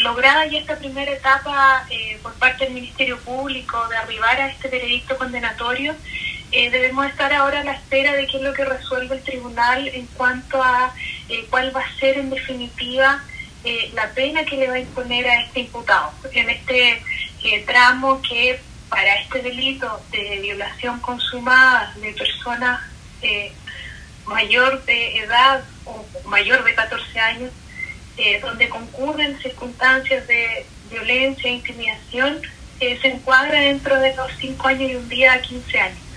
lograda ya esta primera etapa por parte del Ministerio Público de arribar a este veredicto condenatorio, debemos estar ahora a la espera de qué es lo que resuelve el tribunal en cuanto a cuál va a ser en definitiva la pena que le va a imponer a este imputado en este tramo que para este delito de violación consumada de personas mayor de edad o mayor de 14 años, donde concurren circunstancias de violencia e intimidación, se encuadra dentro de los 5 años y un día a 15 años.